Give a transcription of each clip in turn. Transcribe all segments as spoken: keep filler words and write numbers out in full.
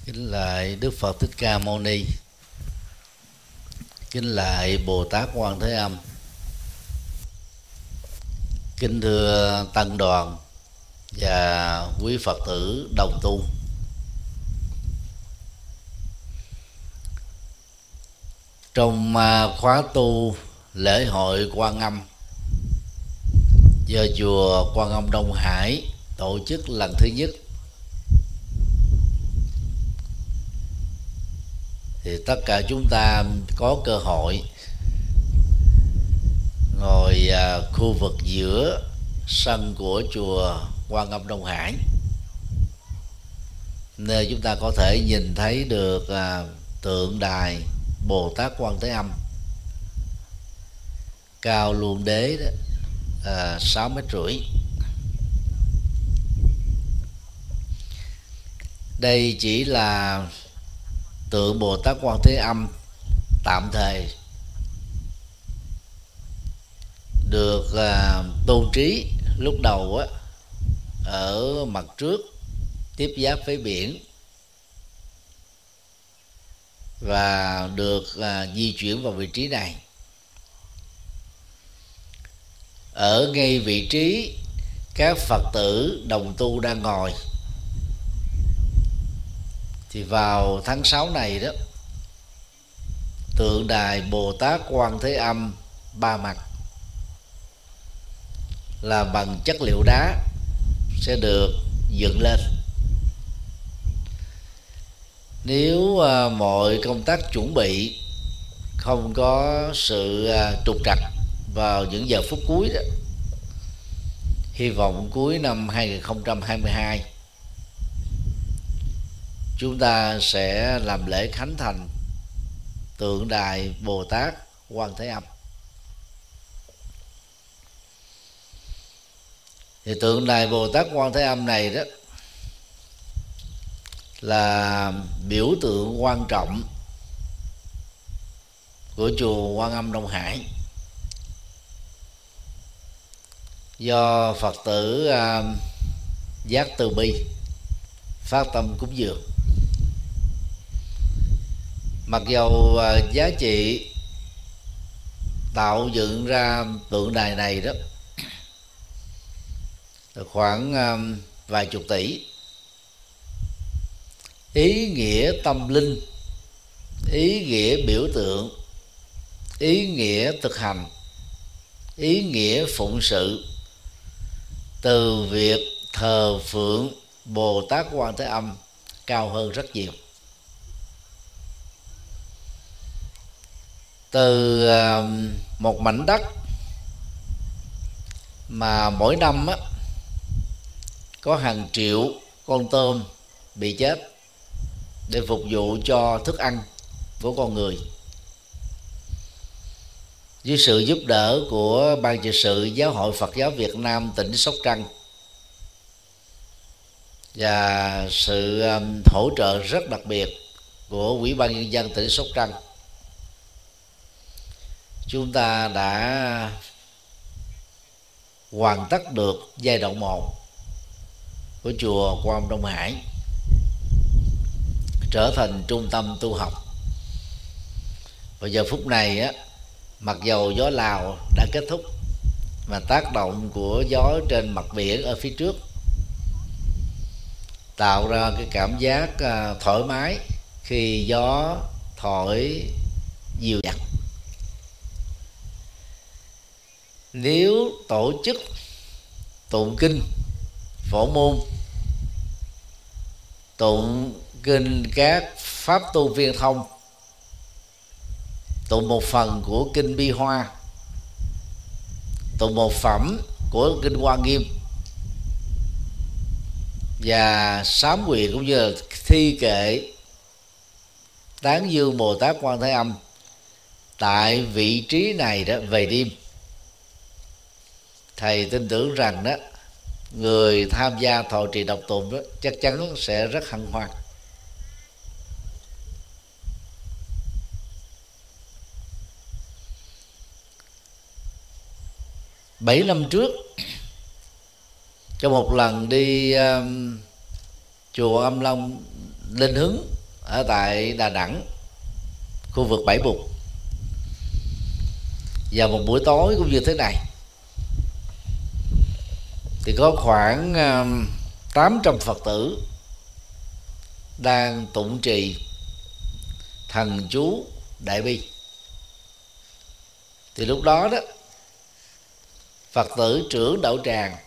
Kính lạy Đức Phật Thích Ca Mâu Ni. Kính lạy Bồ Tát Quan Thế Âm. Kính thưa tăng đoàn và quý Phật tử đồng tu. Trong khóa tu lễ hội Quan Âm do chùa Quan Âm Đông Hải tổ chức lần thứ nhất, thì tất cả chúng ta có cơ hội ngồi à, khu vực giữa sân của chùa Quan Âm Đông Hải, nơi chúng ta có thể nhìn thấy được à, tượng đài Bồ Tát Quan Thế Âm cao luân đế đó, à, sáu mét rưỡi. Đây chỉ là tượng Bồ Tát Quan Thế Âm tạm thời được à, tôn trí lúc đầu á, ở mặt trước tiếp giáp với biển, và được à, di chuyển vào vị trí này. Ở ngay vị trí các Phật tử đồng tu đang ngồi, thì vào tháng sáu này đó, tượng đài Bồ Tát Quan Thế Âm ba mặt là bằng chất liệu đá sẽ được dựng lên. Nếu uh, mọi công tác chuẩn bị không có sự uh, trục trặc vào những giờ phút cuối đó, hy vọng cuối năm hai không hai hai chúng ta sẽ làm lễ khánh thành tượng đài Bồ Tát Quan Thế Âm. Thì tượng đài Bồ Tát Quan Thế Âm này đó là biểu tượng quan trọng của chùa Quan Âm Đông Hải, do Phật tử uh, giác từ bi phát tâm cúng dường. Mặc dầu uh, giá trị tạo dựng ra tượng đài này đó khoảng uh, vài chục tỷ, ý nghĩa tâm linh, ý nghĩa biểu tượng, ý nghĩa thực hành, ý nghĩa phụng sự từ việc thờ phượng Bồ Tát Quan Thế Âm cao hơn rất nhiều. Từ uh, một mảnh đất mà mỗi năm á, có hàng triệu con tôm bị chết để phục vụ cho thức ăn của con người, với sự giúp đỡ của Ban trị sự Giáo hội Phật giáo Việt Nam tỉnh Sóc Trăng và sự hỗ trợ rất đặc biệt của Ủy ban Nhân dân tỉnh Sóc Trăng, chúng ta đã hoàn tất được giai đoạn một của chùa Quan Âm Đông Hải trở thành trung tâm tu học. Và giờ phút này á, mặc dầu gió Lào đã kết thúc, mà tác động của gió trên mặt biển ở phía trước tạo ra cái cảm giác thoải mái khi gió thổi dịu dàng. Nếu tổ chức tụng kinh phổ môn, tụng kinh các pháp tu viên thông, tụng một phần của kinh Bi Hoa, tụng một phẩm của kinh Hoa Nghiêm, và sám nguyện cũng như là thi kệ tán dương Bồ Tát Quan Thế Âm tại vị trí này đó về đêm, thầy tin tưởng rằng đó người tham gia thọ trì đọc tụng đó chắc chắn sẽ rất hân hoan. Bảy năm trước, trong một lần đi um, chùa Âm Long Linh Hứng ở tại Đà Nẵng, khu vực Bảy Bục, vào một buổi tối cũng như thế này, thì có khoảng tám trăm Phật tử đang tụng trì thần chú Đại Bi. Thì lúc đó đó, Phật tử trưởng đạo tràng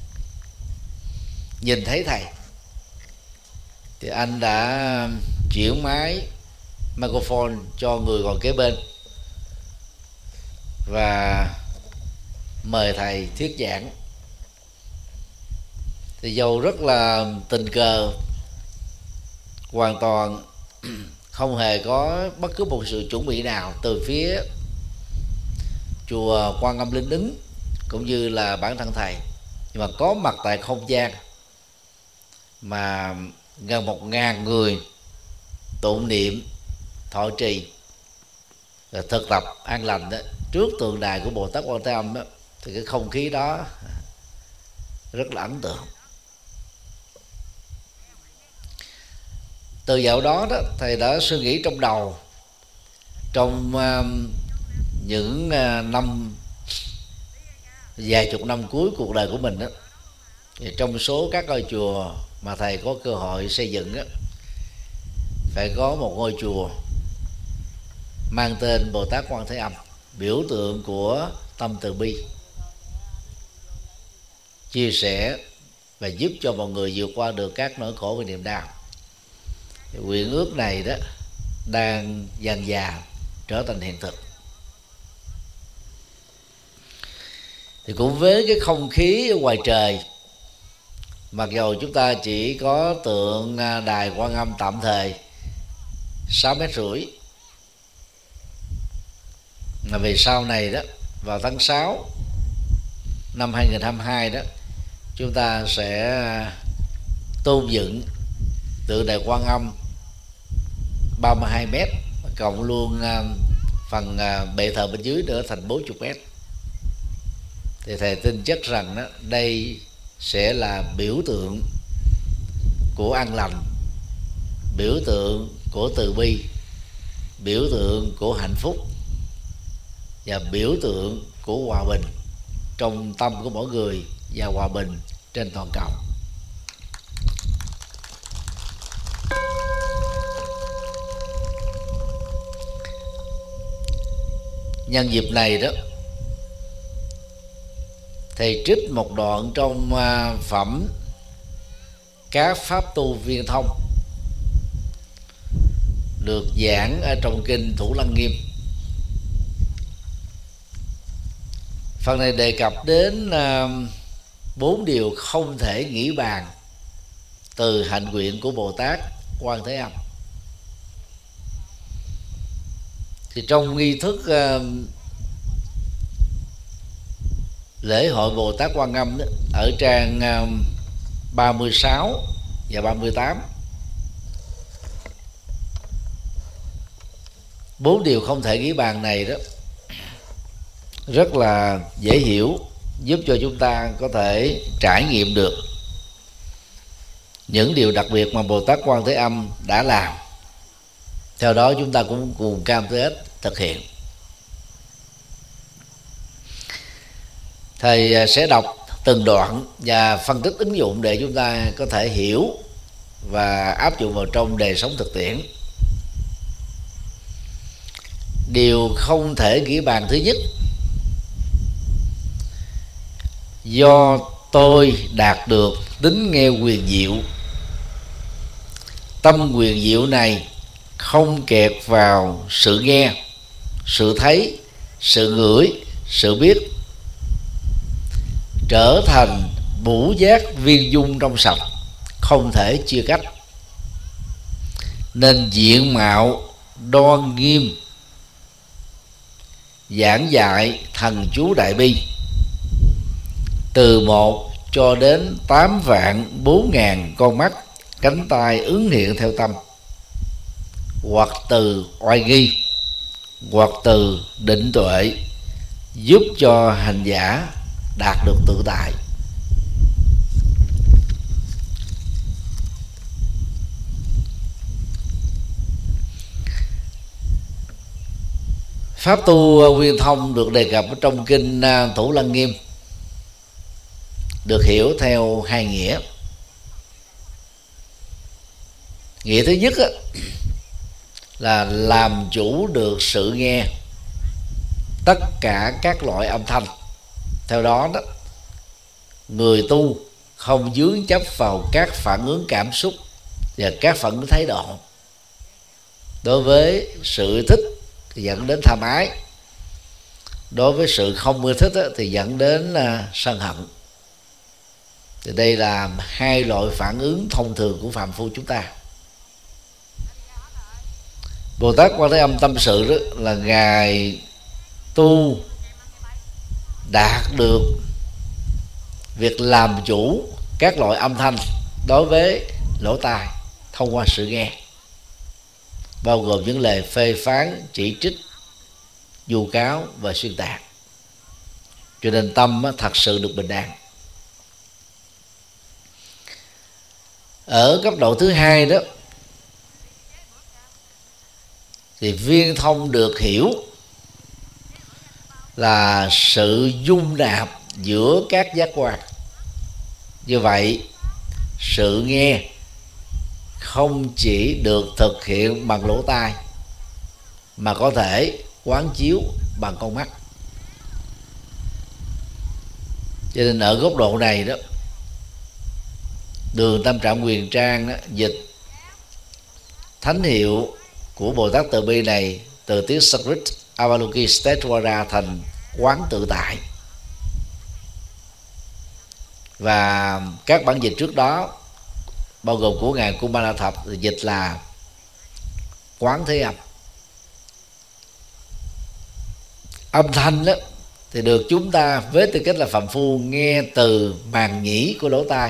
nhìn thấy thầy, thì anh đã chuyển máy microphone cho người ngồi kế bên và mời thầy thuyết giảng. Thì dầu rất là tình cờ, hoàn toàn không hề có bất cứ một sự chuẩn bị nào từ phía chùa Quan Âm Linh Ứng cũng như là bản thân thầy, nhưng mà có mặt tại không gian mà gần một ngàn người tụng niệm thọ trì và thực tập an lành đó, trước tượng đài của Bồ Tát Quan Thế Âm đó, thì cái không khí đó rất là ấn tượng. Từ dạo đó đó, thầy đã suy nghĩ trong đầu, trong uh, những uh, năm vài chục năm cuối cuộc đời của mình đó, thì trong số các ngôi chùa mà thầy có cơ hội xây dựng đó, phải có một ngôi chùa mang tên Bồ Tát Quan Thế Âm, biểu tượng của tâm từ bi, chia sẻ và giúp cho mọi người vượt qua được các nỗi khổ và niềm đau. Nguyện ước này đó đang dần dà trở thành hiện thực. Thì cũng với cái không khí ở ngoài trời, mặc dù chúng ta chỉ có tượng đài Quan Âm tạm thời sáu mét rưỡi, mà về sau này đó, vào tháng sáu năm hai nghìn không trăm hai mươi hai đó, chúng ta sẽ tôn dựng tượng đài Quan Âm ba mươi hai mét, cộng luôn phần bệ thờ bên dưới nữa thành bốn mươi mét. Thì thầy tin chắc rằng đó, đây sẽ là biểu tượng của an lành, biểu tượng của từ bi, biểu tượng của hạnh phúc và biểu tượng của hòa bình trong tâm của mỗi người và hòa bình trên toàn cầu. Nhân dịp này đó, thầy trích một đoạn trong phẩm Các Pháp Tu Viên Thông được giảng ở trong kinh Thủ Lăng Nghiêm. Phần này đề cập đến bốn điều không thể nghĩ bàn từ hạnh nguyện của Bồ Tát Quan Thế Âm. Thì trong nghi thức uh, lễ hội Bồ Tát Quan Âm đó, ở trang uh, ba mươi sáu và ba mươi tám, bốn điều không thể nghĩ bàn này đó rất là dễ hiểu, giúp cho chúng ta có thể trải nghiệm được những điều đặc biệt mà Bồ Tát Quan Thế Âm đã làm. Theo đó chúng ta cũng cùng cam kết thực hiện. Thầy sẽ đọc từng đoạn và phân tích ứng dụng để chúng ta có thể hiểu và áp dụng vào trong đời sống thực tiễn. Điều không thể nghĩ bàn thứ nhất: do tôi đạt được tính nghe quyền diệu. Tâm quyền diệu này không kẹt vào sự nghe, sự thấy, sự ngửi, sự biết, trở thành bủ giác viên dung trong sạch, không thể chia cách, nên diện mạo đoan nghiêm giảng dạy thần chú Đại Bi từ một cho đến tám vạn bốn ngàn con mắt cánh tay ứng hiện theo tâm, hoặc từ oai nghi, hoặc từ định tuệ, giúp cho hành giả đạt được tự tại. Pháp tu viên thông được đề cập trong kinh Thủ Lăng Nghiêm được hiểu theo hai nghĩa. Nghĩa thứ nhất á, là làm chủ được sự nghe tất cả các loại âm thanh. Theo đó đó, người tu không vướng chấp vào các phản ứng cảm xúc và các phản ứng thái độ. Đối với sự thích thì dẫn đến tham ái, đối với sự không ưa thích thì dẫn đến là sân hận. Thì đây là hai loại phản ứng thông thường của phàm phu chúng ta. Bồ Tát Quan Thế Âm tâm sự đó là ngài tu đạt được việc làm chủ các loại âm thanh đối với lỗ tai thông qua sự nghe, bao gồm những lời phê phán, chỉ trích, vu cáo và xuyên tạc. Cho nên tâm thật sự được bình an. Ở cấp độ thứ hai đó thì viên thông được hiểu là sự dung nạp giữa các giác quan. Như vậy, sự nghe không chỉ được thực hiện bằng lỗ tai mà có thể quán chiếu bằng con mắt. Cho nên ở góc độ này đó, Đường Tâm Trạng Quyền Trang đó, dịch thánh hiệu của Bồ Tát Từ Bi này từ tiếng Sanskrit Avalokiteshvara thành quán tự tại. Và các bản dịch trước đó, bao gồm của ngài Kumara Thập, dịch là quán thế âm. Âm thanh đó thì được chúng ta với tư cách là phàm phu nghe từ màng nhĩ của lỗ tai,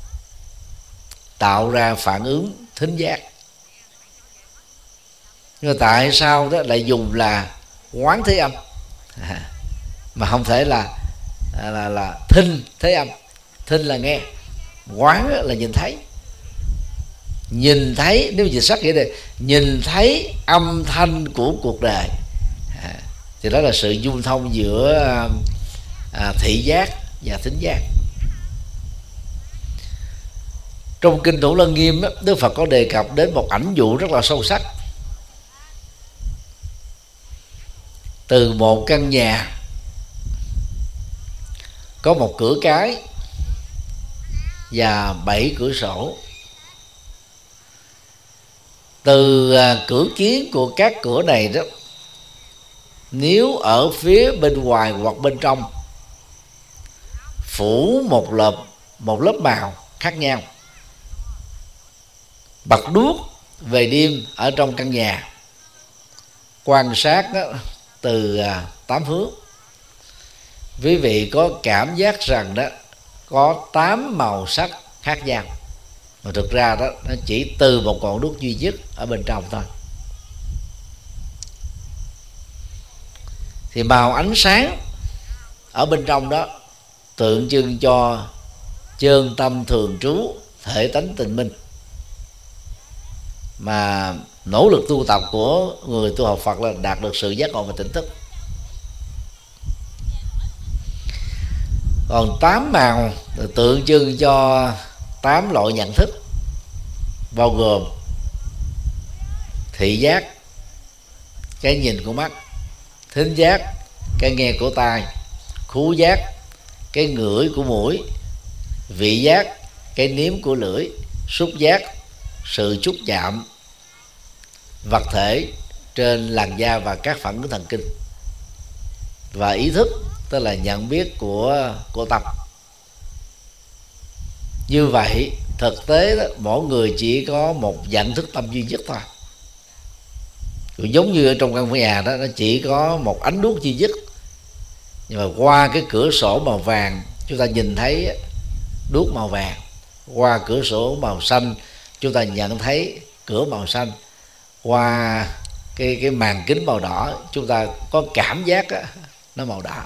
tạo ra phản ứng thính giác. Nhưng mà tại sao đó lại dùng là quán thế âm à, mà không thể là là là thinh thế âm? Thinh là nghe, quán là nhìn thấy. Nhìn thấy, nếu dịch sắc nghĩa này, nhìn thấy âm thanh của cuộc đời à, thì đó là sự dung thông giữa à, thị giác và thính giác. Trong kinh Thủ Lăng Nghiêm, Đức Phật có đề cập đến một ảnh dụ rất là sâu sắc. Từ một căn nhà có một cửa cái và bảy cửa sổ. Từ cửa kiến của các cửa này đó, nếu ở phía bên ngoài hoặc bên trong phủ một lớp một lớp màu khác nhau, bật đuốc về đêm ở trong căn nhà, quan sát đó, từ tám hướng, quý vị có cảm giác rằng đó có tám màu sắc khác nhau, mà thực ra đó nó chỉ từ một ngọn đuốc duy nhất ở bên trong thôi. Thì màu ánh sáng ở bên trong đó tượng trưng cho chân tâm thường trú, thể tánh tình minh, mà nỗ lực tu tập của người tu học Phật là đạt được sự giác ngộ và tỉnh thức. Còn tám màu tượng trưng cho tám loại nhận thức, bao gồm thị giác, cái nhìn của mắt; thính giác, cái nghe của tai; khứu giác, cái ngửi của mũi; vị giác, cái nếm của lưỡi; xúc giác, sự xúc chạm vật thể trên làn da và các phản ứng thần kinh; và ý thức, tức là nhận biết của của tâm. Như vậy thực tế đó, mỗi người chỉ có một nhận thức tâm duy nhất thôi. Cũng giống như ở trong căn nhà đó, nó chỉ có một ánh đuốc duy nhất, nhưng mà qua cái cửa sổ màu vàng chúng ta nhìn thấy đuốc màu vàng, qua cửa sổ màu xanh chúng ta nhận thấy cửa màu xanh, qua cái cái màn kính màu đỏ chúng ta có cảm giác đó, nó màu đỏ.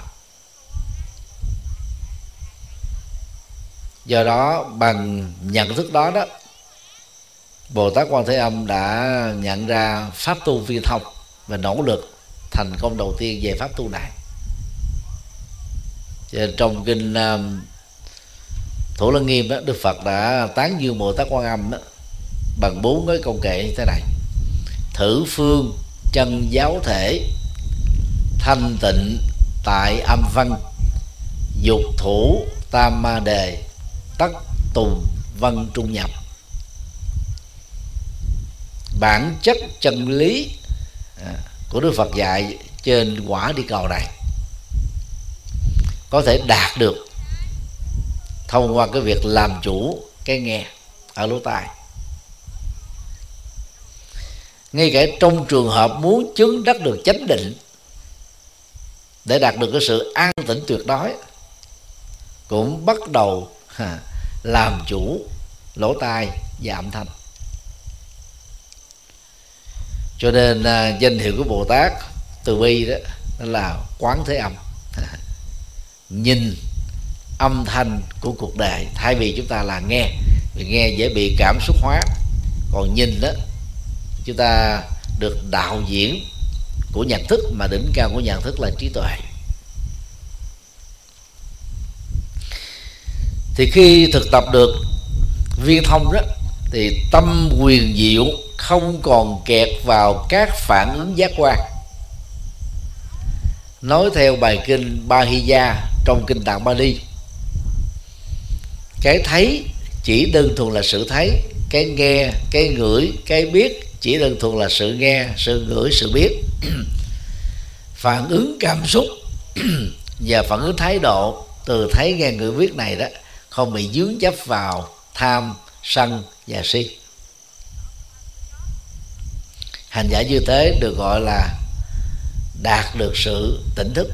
Do đó bằng nhận thức đó đó, Bồ Tát Quan Thế Âm đã nhận ra pháp tu viên thông và nỗ lực thành công đầu tiên về pháp tu này. Trong kinh uh, Thủ Lăng Nghiêm đó, Đức Phật đã tán dương Bồ Tát Quan Âm đó, bằng bốn cái câu kệ như thế này: thử phương chân giáo thể, thanh tịnh tại âm văn, dục thủ tam ma đề, tất tùng văn trung nhập. Bản chất chân lý à, của Đức Phật dạy trên quả địa cầu này có thể đạt được thông qua cái việc làm chủ cái nghe ở lỗ tai. Ngay cả trong trường hợp muốn chứng đắc được chánh định, để đạt được cái sự an tĩnh tuyệt đối, cũng bắt đầu ha, làm chủ lỗ tai và âm thanh. Cho nên à, danh hiệu của Bồ Tát Từ Bi đó là Quán Thế Âm, nhìn âm thanh của cuộc đời, thay vì chúng ta là nghe, vì nghe dễ bị cảm xúc hóa, còn nhìn đó chúng ta được đạo diễn của nhận thức, mà đỉnh cao của nhận thức là trí tuệ. Thì khi thực tập được viên thông đó, thì tâm quyền diệu không còn kẹt vào các phản ứng giác quan. Nói theo bài kinh Bahiya trong kinh Tạng Bali, cái thấy chỉ đơn thuần là sự thấy, cái nghe, cái ngửi, cái biết chỉ đơn thuần là sự nghe, sự ngửi, sự biết. Phản ứng cảm xúc và phản ứng thái độ từ thấy, nghe, ngửi, biết này đó không bị dướng chấp vào tham, sân và si. Hành giả như thế được gọi là đạt được sự tỉnh thức.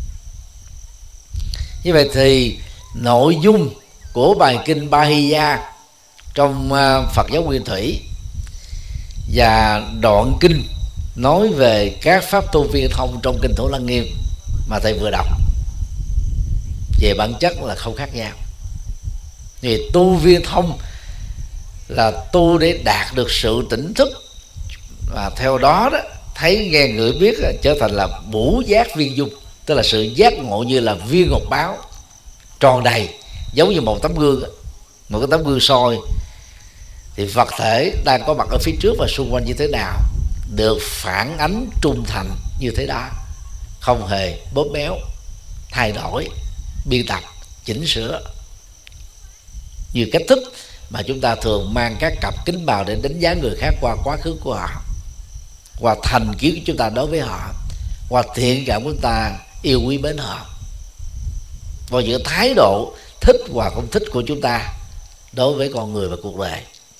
Như vậy thì nội dung của bài kinh Bahiya trong Phật giáo Nguyên Thủy và đoạn kinh nói về các pháp tu viên thông trong kinh Thủ Lăng Nghiêm mà thầy vừa đọc, về bản chất là không khác nhau. Vì tu viên thông là tu để đạt được sự tỉnh thức, và theo đó đó thấy, nghe, ngửi, biết trở thành là bủ giác viên dung, tức là sự giác ngộ như là viên ngọc báo tròn đầy, giống như một tấm gương, một cái tấm gương soi, thì vật thể đang có mặt ở phía trước và xung quanh như thế nào được phản ánh trung thành như thế đó, không hề bóp méo, thay đổi, biên tập, chỉnh sửa, như cách thức mà chúng ta thường mang các cặp kính vào để đánh giá người khác qua quá khứ của họ, qua thành kiến của chúng ta đối với họ, qua thiện cảm của chúng ta yêu quý mến họ, qua những thái độ thích và không thích của chúng ta đối với con người và cuộc đời.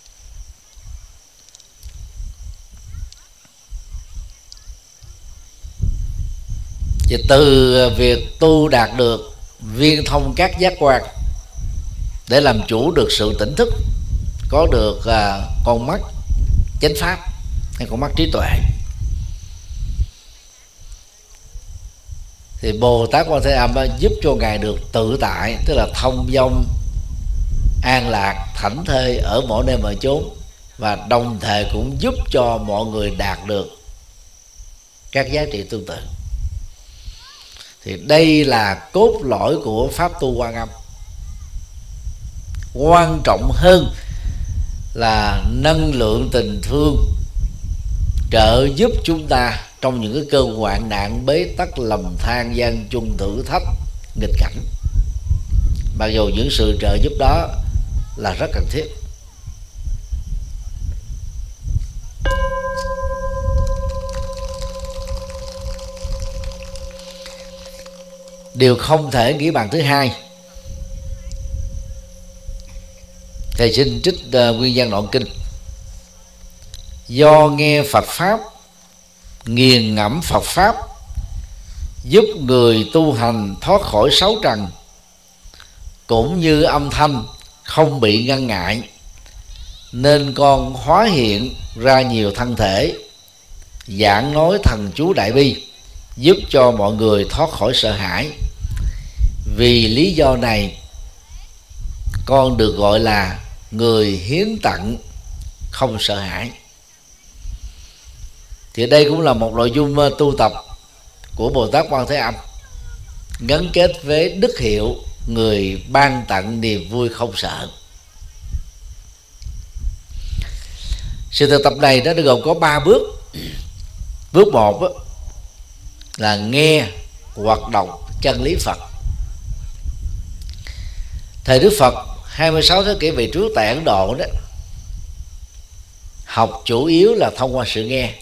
Thì từ việc tu đạt được viên thông các giác quan để làm chủ được sự tỉnh thức, có được uh, con mắt chánh pháp hay con mắt trí tuệ, thì Bồ Tát Quan Thế Âm giúp cho ngài được tự tại, tức là thông dong, an lạc, thảnh thơi ở mỗi nơi mọi chốn, và đồng thời cũng giúp cho mọi người đạt được các giá trị tương tự. Thì đây là cốt lõi của pháp tu Quan Âm. Quan trọng hơn là năng lượng tình thương trợ giúp chúng ta trong những cái cơn hoạn nạn, bế tắc, lầm than, gian chung, thử thách, nghịch cảnh. Mặc dù những sự trợ giúp đó là rất cần thiết. Điều không thể nghĩ bằng thứ hai, thầy xin trích uh, nguyên văn đoạn kinh: do nghe Phật pháp, nghiền ngẫm Phật pháp, giúp người tu hành thoát khỏi sáu trần, cũng như âm thanh không bị ngăn ngại, nên con hóa hiện ra nhiều thân thể, giảng nói thần chú đại bi, giúp cho mọi người thoát khỏi sợ hãi. Vì lý do này, con được gọi là người hiến tặng không sợ hãi. Thì đây cũng là một nội dung tu tập của Bồ Tát Quan Thế Âm gắn kết với đức hiệu người ban tặng niềm vui không sợ. Sự thực tập này nó gồm có ba bước. Bước một đó, là nghe hoặc đọc chân lý Phật. Thời Đức Phật hai mươi sáu thế kỷ về trước tại Ấn Độ đó, học chủ yếu là thông qua sự nghe.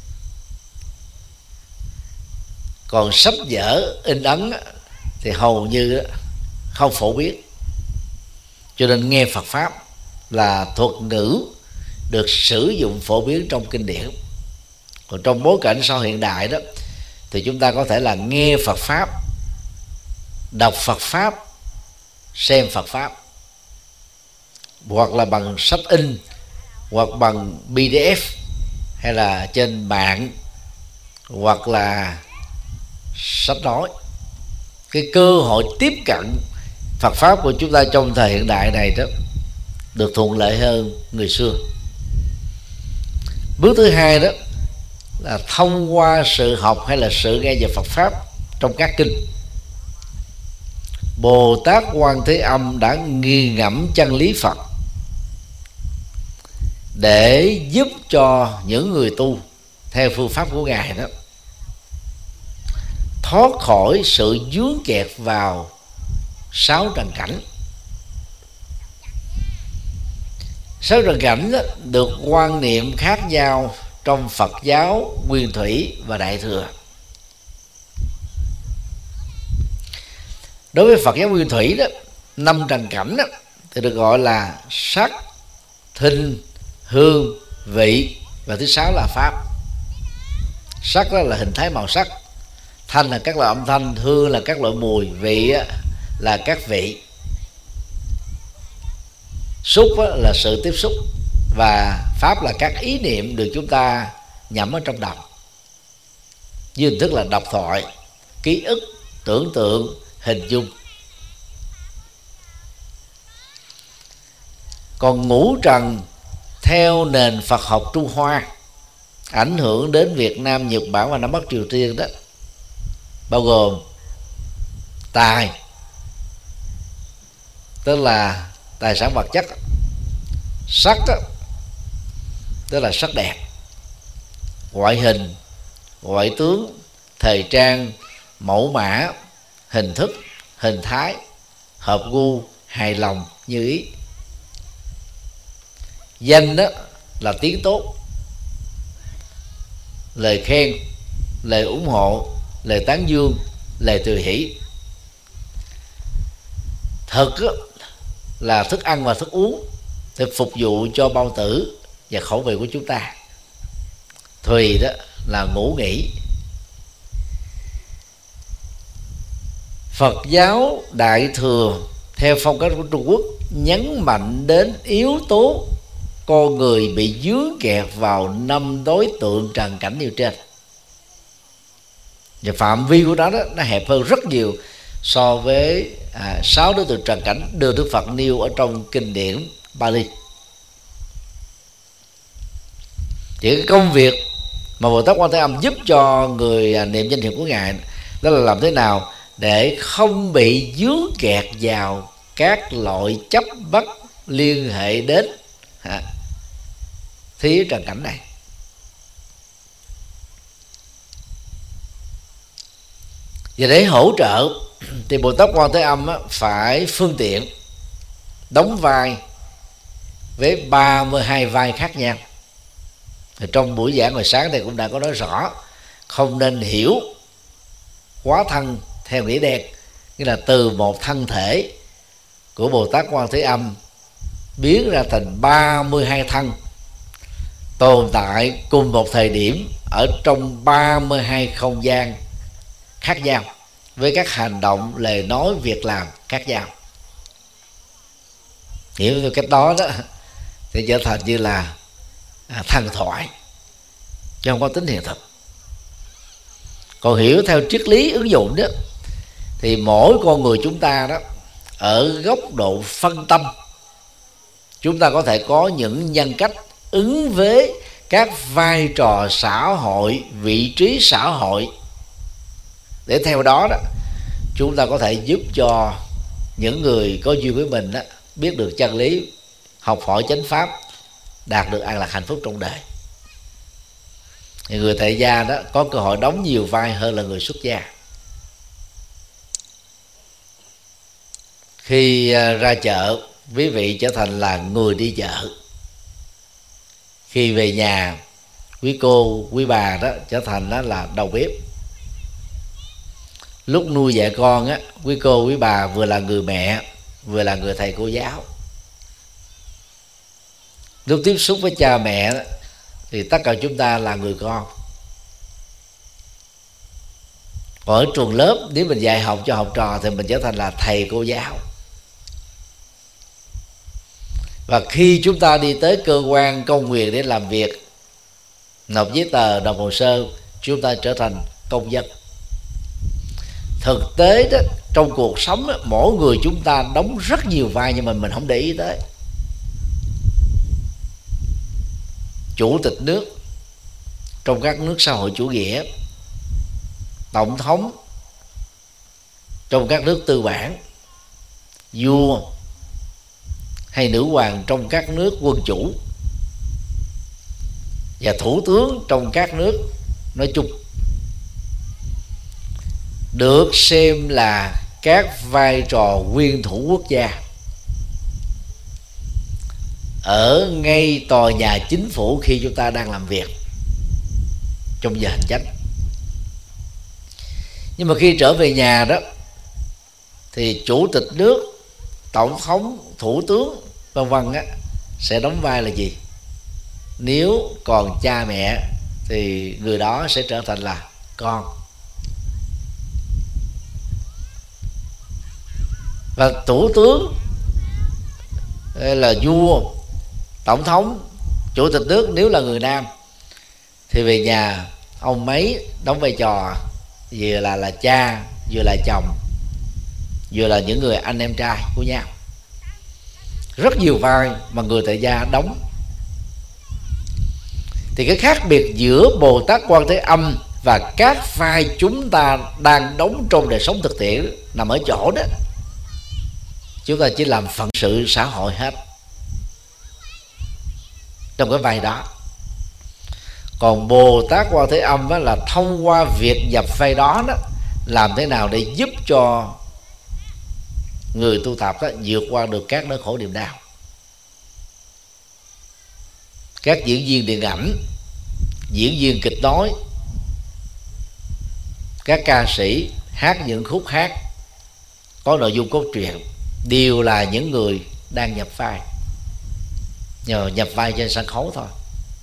Còn sách vở in ấn thì hầu như không phổ biến, cho nên nghe Phật pháp là thuật ngữ được sử dụng phổ biến trong kinh điển. Còn trong bối cảnh sau hiện đại đó thì chúng ta có thể là nghe Phật pháp, đọc Phật pháp, xem Phật pháp, hoặc là bằng sách in, hoặc bằng pê đê ép, hay là trên mạng, hoặc là sách nói. Cái cơ hội tiếp cận Phật pháp của chúng ta trong thời hiện đại này đó được thuận lợi hơn người xưa. Bước thứ hai đó là thông qua sự học hay là sự nghe về Phật pháp trong các kinh. Bồ Tát Quan Thế Âm đã nghiền ngẫm chân lý Phật để giúp cho những người tu theo phương pháp của Ngài đó thoát khỏi sự vướng kẹt vào sáu trần cảnh. Sáu trần cảnh đó được quan niệm khác nhau trong Phật giáo Nguyên Thủy và Đại Thừa. Đối với Phật giáo Nguyên Thủy đó, năm trần cảnh đó, thì được gọi là sắc, thinh, hương, vị, và thứ sáu là pháp. Sắc đó là hình thái màu sắc, thanh là các loại âm thanh, hương là các loại mùi, vị là các vị, xúc là sự tiếp xúc, và pháp là các ý niệm được chúng ta nhẩm ở trong đầu dưới hình thức là độc thoại, ký ức, tưởng tượng, hình dung. Còn ngũ trần theo nền Phật học Trung Hoa ảnh hưởng đến Việt Nam, Nhật Bản và Nam Bắc Triều Tiên đó, bao gồm tài, tức là tài sản vật chất, sắc đó, tức là sắc đẹp, ngoại hình, ngoại tướng, thời trang, mẫu mã, hình thức, hình thái, hợp gu, hài lòng, như ý. Danh đó là tiếng tốt, lời khen, lời ủng hộ, lời tán dương, lời tùy hỷ. Thực là thức ăn và thức uống để phục vụ cho bao tử và khẩu vị của chúng ta. Thùy đó là ngủ nghỉ. Phật giáo Đại Thừa theo phong cách của Trung Quốc nhấn mạnh đến yếu tố con người bị dướng kẹt vào năm đối tượng trần cảnh nêu trên, và phạm vi của nó đó, nó hẹp hơn rất nhiều so với à, sáu đối tượng trần cảnh được Đức Phật nêu ở trong kinh điển Bali. Chỉ cái công việc mà Bồ Tát Quan Thế Âm giúp cho người niệm danh hiệu của Ngài đó là làm thế nào để không bị dướng kẹt vào các loại chấp bắt liên hệ đến à, thế trần cảnh này. Và để hỗ trợ thì Bồ Tát Quan Thế Âm phải phương tiện đóng vai với ba mươi hai vai khác nhau. Trong buổi giảng hồi sáng thì cũng đã có nói rõ, không nên hiểu quá thân theo nghĩa đen, nghĩa là từ một thân thể của Bồ Tát Quan Thế Âm biến ra thành ba mươi hai thân tồn tại cùng một thời điểm ở trong ba mươi hai không gian khác nhau, với các hành động, lời nói, việc làm khác nhau. Hiểu theo cách đó đó thì trở thành như là à, thần thoại, chứ không có tính hiện thực. Còn hiểu theo triết lý ứng dụng đó thì mỗi con người chúng ta đó, ở góc độ phân tâm, chúng ta có thể có những nhân cách ứng với các vai trò xã hội, vị trí xã hội để theo đó đó chúng ta có thể giúp cho những người có duyên với mình đó biết được chân lý, học hỏi chánh pháp, đạt được an lạc hạnh phúc trong đời. Thì người tại gia đó có cơ hội đóng nhiều vai hơn là người xuất gia. Khi ra chợ, quý vị trở thành là người đi chợ. Khi về nhà, quý cô, quý bà đó trở thành đó là đầu bếp. Lúc nuôi dạy con á, quý cô, quý bà vừa là người mẹ, vừa là người thầy cô giáo. Lúc tiếp xúc với cha mẹ đó, thì tất cả chúng ta là người con. Còn ở trường lớp, nếu mình dạy học cho học trò thì mình trở thành là thầy cô giáo. Và khi chúng ta đi tới cơ quan công quyền để làm việc, nộp giấy tờ, nộp hồ sơ, chúng ta trở thành công dân. Thực tế đó, trong cuộc sống đó, mỗi người chúng ta đóng rất nhiều vai nhưng mà mình không để ý tới. Chủ tịch nước trong các nước xã hội chủ nghĩa, tổng thống trong các nước tư bản, vua hay nữ hoàng trong các nước quân chủ, và thủ tướng trong các nước nói chung, được xem là các vai trò nguyên thủ quốc gia ở ngay tòa nhà chính phủ khi chúng ta đang làm việc trong giờ hành chánh. Nhưng mà khi trở về nhà đó thì chủ tịch nước, tổng thống, thủ tướng vân vân á sẽ đóng vai là gì? Nếu còn cha mẹ thì người đó sẽ trở thành là con. Và thủ tướng là vua, tổng thống, chủ tịch nước nếu là người nam thì về nhà ông mấy đóng vai trò vừa là là cha, vừa là chồng, vừa là những người anh em trai của nhau. Rất nhiều vai mà người tại gia đóng. Thì cái khác biệt giữa Bồ Tát Quan Thế Âm và các vai chúng ta đang đóng trong đời sống thực tiễn nằm ở chỗ đó, chúng ta chỉ làm phận sự xã hội hết trong cái vai đó. Còn Bồ Tát Quan Thế Âm đó là thông qua việc nhập vai đó, đó làm thế nào để giúp cho người tu tập đó vượt qua được các nỗi khổ niềm đau. Các diễn viên điện ảnh, diễn viên kịch nói, các ca sĩ hát những khúc hát có nội dung cốt truyện đều là những người đang nhập vai, nhờ nhập vai trên sân khấu thôi.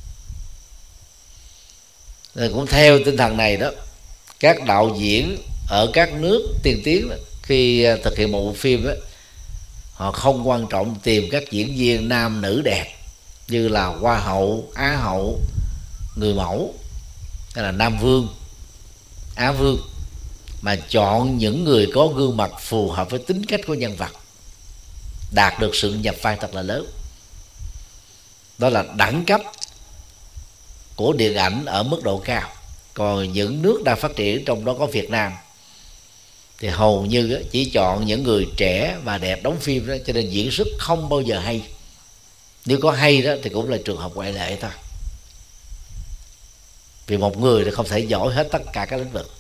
Rồi cũng theo tinh thần này đó, các đạo diễn ở các nước tiên tiến đó, khi thực hiện một bộ phim đó, họ không quan trọng tìm các diễn viên nam nữ đẹp như là hoa hậu, á hậu, người mẫu hay là nam vương, á vương, mà chọn những người có gương mặt phù hợp với tính cách của nhân vật, đạt được sự nhập vai thật là lớn. Đó là đẳng cấp của điện ảnh ở mức độ cao. Còn những nước đang phát triển, trong đó có Việt Nam, thì hầu như chỉ chọn những người trẻ và đẹp đóng phim đó, cho nên diễn xuất không bao giờ hay. Nếu có hay đó thì cũng là trường hợp ngoại lệ thôi. Vì một người thì không thể giỏi hết tất cả các lĩnh vực.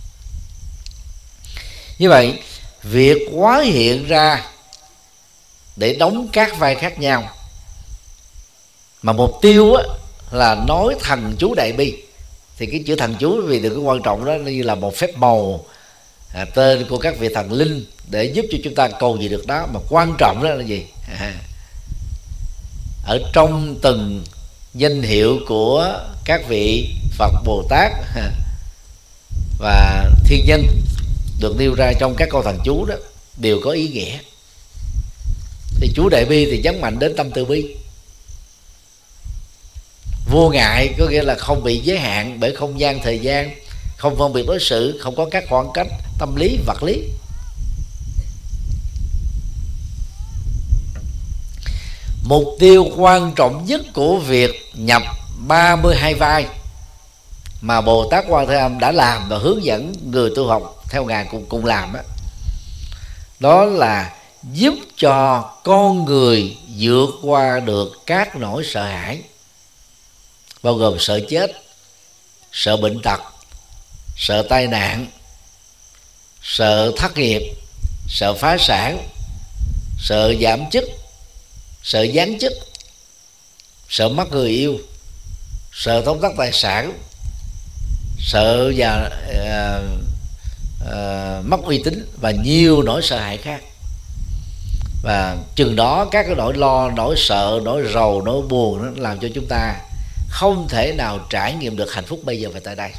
Như vậy, việc hóa hiện ra để đóng các vai khác nhau, mà mục tiêu á, là nói thần chú đại bi, thì cái chữ thần chú vì được cái quan trọng đó như là một phép màu, à, tên của các vị thần linh để giúp cho chúng ta cầu gì được đó. Mà quan trọng đó là gì? À, ở trong từng danh hiệu của các vị Phật, Bồ Tát và thiên nhân được nêu ra trong các câu thần chú đó đều có ý nghĩa. Thì chú đại bi thì nhấn mạnh đến tâm từ bi. Vô ngại có nghĩa là không bị giới hạn bởi không gian thời gian, không phân biệt đối xử, không có các khoảng cách tâm lý vật lý. Mục tiêu quan trọng nhất của việc nhập ba mươi hai vai mà Bồ Tát Quan Thế Âm đã làm và hướng dẫn người tu học theo ngài cùng cùng làm đó, đó là giúp cho con người vượt qua được các nỗi sợ hãi, bao gồm sợ chết, sợ bệnh tật, sợ tai nạn, sợ thất nghiệp, sợ phá sản, sợ giảm chức, sợ giáng chức, sợ mất người yêu, sợ tổn thất tài sản, sợ và uh, uh, mất uy tín và nhiều nỗi sợ hãi khác. Và chừng đó các cái nỗi lo, nỗi sợ, nỗi rầu, nỗi buồn nó làm cho chúng ta không thể nào trải nghiệm được hạnh phúc bây giờ và tại đây.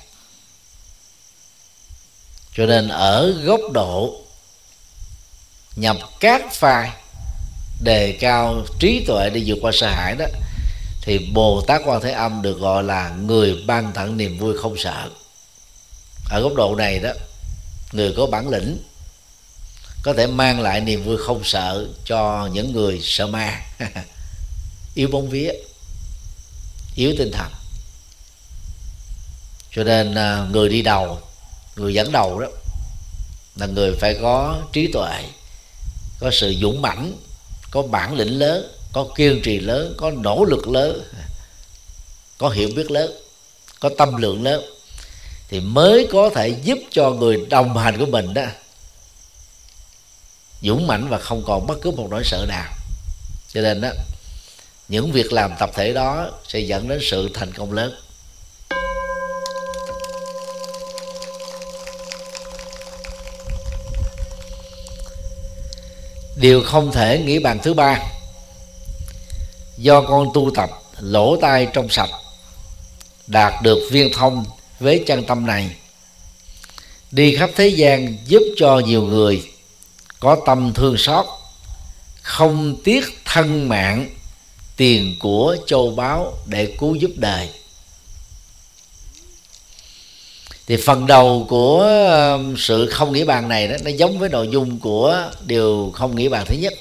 Cho nên ở góc độ nhập các phái đề cao trí tuệ để vượt qua sợ hãi đó, thì Bồ Tát Quan Thế Âm được gọi là người ban tặng niềm vui không sợ. Ở góc độ này đó, người có bản lĩnh có thể mang lại niềm vui không sợ cho những người sợ ma, yếu bóng vía, yếu tinh thần. Cho nên người đi đầu, người dẫn đầu đó là người phải có trí tuệ, có sự dũng mãnh, có bản lĩnh lớn, có kiên trì lớn, có nỗ lực lớn, có hiểu biết lớn, có tâm lượng lớn, thì mới có thể giúp cho người đồng hành của mình đó dũng mãnh và không còn bất cứ một nỗi sợ nào. Cho nên đó, những việc làm tập thể đó sẽ dẫn đến sự thành công lớn. Điều không thể nghĩ bàn thứ ba, do con tu tập lỗ tai trong sạch, đạt được viên thông với chân tâm này, đi khắp thế gian giúp cho nhiều người có tâm thương xót, không tiếc thân mạng, tiền của châu báu để cứu giúp đời. Thì phần đầu của sự không nghĩ bàn này đó, nó giống với nội dung của điều không nghĩ bàn thứ nhất.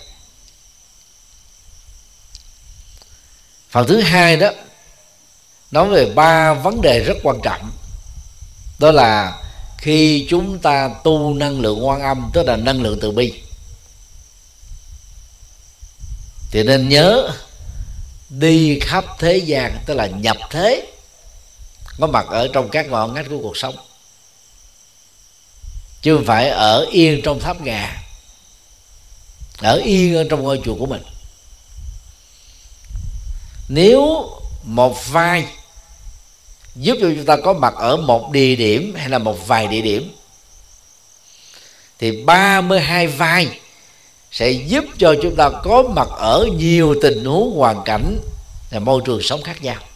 Phần thứ hai đó nói về ba vấn đề rất quan trọng. Đó là khi chúng ta tu năng lượng Quan Âm, tức là năng lượng từ bi, thì nên nhớ đi khắp thế gian, tức là nhập thế, có mặt ở trong các ngõ ngách của cuộc sống, chứ không phải ở yên trong tháp gà, ở yên ở trong ngôi chùa của mình. Nếu một vai giúp cho chúng ta có mặt ở một địa điểm hay là một vài địa điểm, thì ba mươi hai vai sẽ giúp cho chúng ta có mặt ở nhiều tình huống, hoàn cảnh và môi trường sống khác nhau.